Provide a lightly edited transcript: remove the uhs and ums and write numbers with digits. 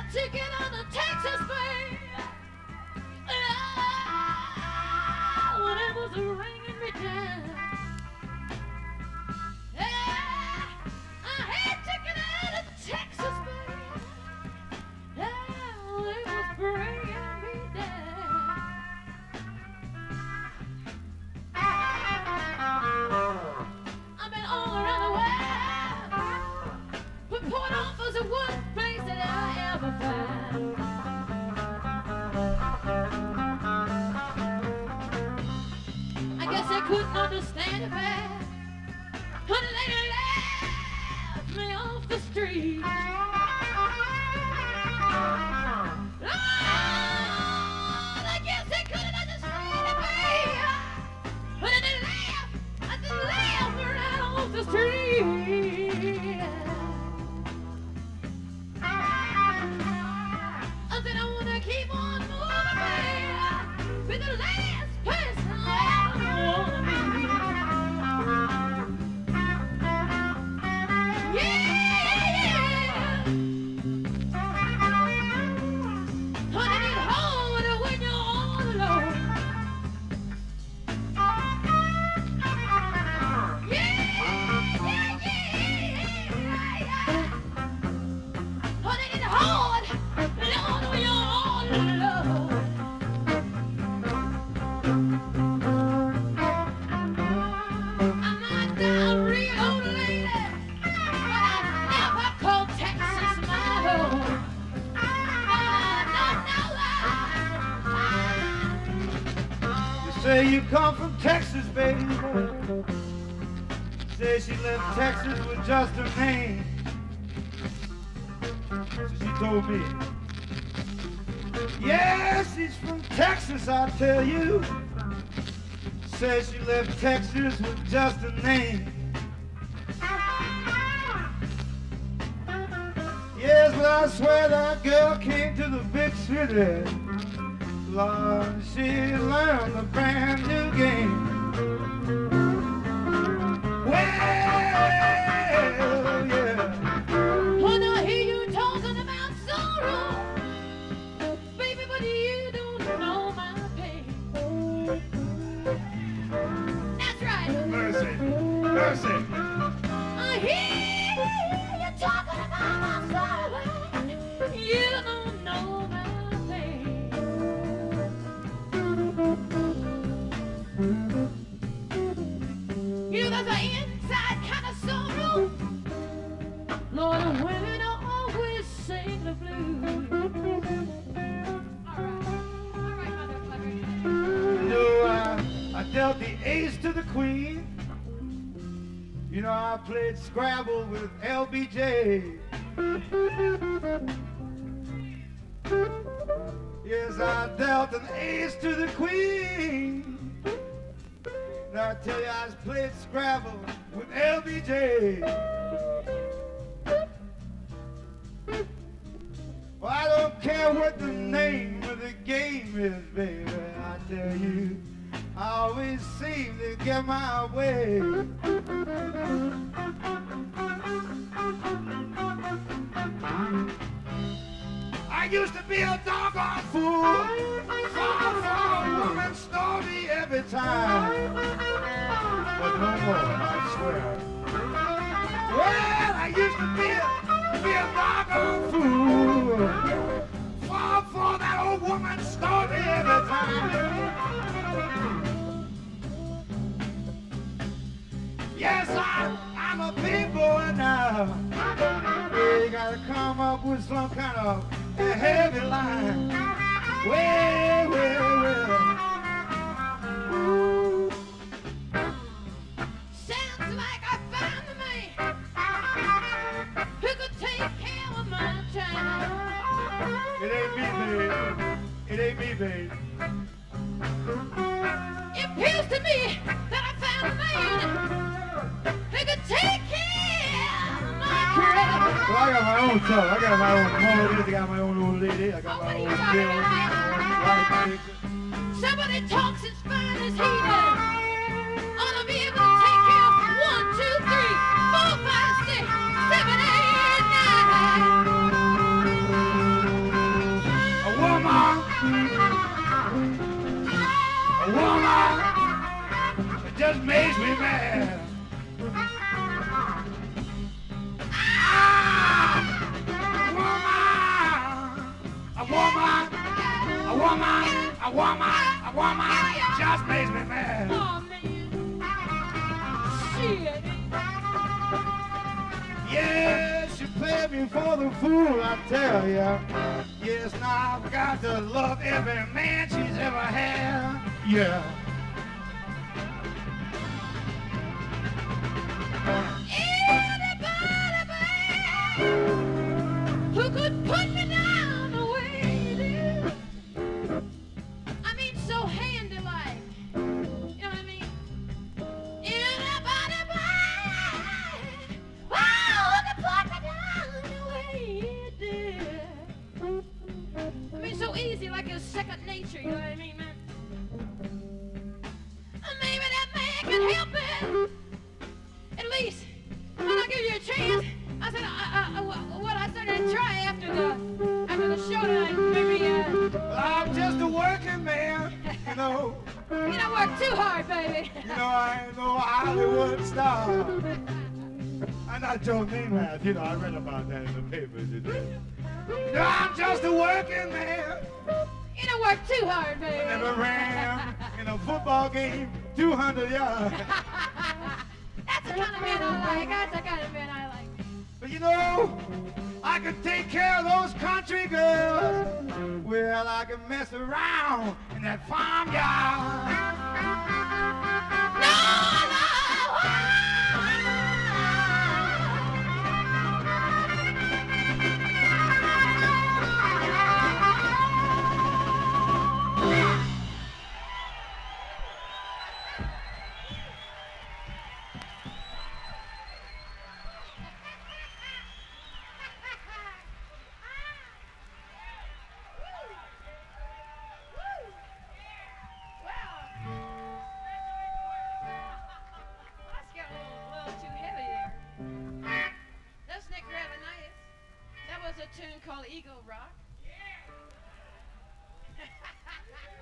ticket on the Texas Bay. When it was ringing me down. I had ticket on the Texas Bay. When it was bringing me down. I've been all around the world, but Port Arthur's the one place that I ever found. I guess they couldn't understand it bad. Honey, they left me off the street. Lord, I guess they couldn't understand it bad. But they left me right off the street. I said I wanna keep on moving, man. Be the last person I ever wanna be. Yeah. Honey, it's hard when you're all alone. Honey, it's hard when you're all alone. I'm not a real old lady, but I never call Texas my home. No. You say you come from Texas, baby. Say she left Texas with just her name. So she told me. Yeah, she's from Texas, I tell you. Say she left Texas with just her name. Yes, but I swear that girl came to the big city. Lord, she learned a brand new game. Well, yeah. When I hear you talking about sorrow, baby, but you don't know my pain. That's right. Mercy, mercy. I hear you talking about my sorrow, you don't know my pain. You got the inside kind of sorrow. Lord, the women always sing the blues. All right, Mother Clever. You know, I dealt the ace to the queen. You know, I played Scrabble with LBJ. Yes, I dealt an ace to the queen. And I tell you, I played Scrabble with LBJ. Well, I don't care what the name of the game is, baby. I tell you, I always seem to get my way. I used to be a doggone fool. Far, far woman stole me every time. But no more, I swear. Well, I used to be a doggone fool. Far, far that old woman stole me every time. Yes, I'm a big boy now. You gotta come up with some kind of a heavy line. Well, well, well. Sounds like I found a man who could take care of my child. It ain't me, babe. It ain't me, babe. It appears to me that I found a man who could take care of my child. Well, I got my own stuff. I got my own melodies. I got my own old lady. I got my own bills. Somebody talks as fine as he does. Ought to be able to take care of 1, 2, 3, 4, 5, 6, 7, 8, 9. a woman just makes me mad. Oh, man. Shit. Yes, she played me for the fool, I tell ya. Yes, now I've got to love every man she's ever had. Yeah. Who could put me down the way you did? I mean, so handy-like. You know what I mean? Anybody, who could put me down the way you did? I mean, so easy, like it's second nature. You know what I mean, man? Maybe that man can help it. At least, when I give you a chance, I said, well, I said I'd try after the show tonight. Maybe, I'm just a working man, you know. you don't work too hard, baby. You know, I ain't no Hollywood star. I'm not Joe Namath, you know, I read about that in the papers, you know. No, I'm just a working man. You don't work too hard, baby. I never ran in a football game 200 yards. That's the kind of man I like. That's the kind of man I like. But you know, I can take care of those country girls. Well, I can mess around in that farmyard. A tune called Ego Rock. Yeah.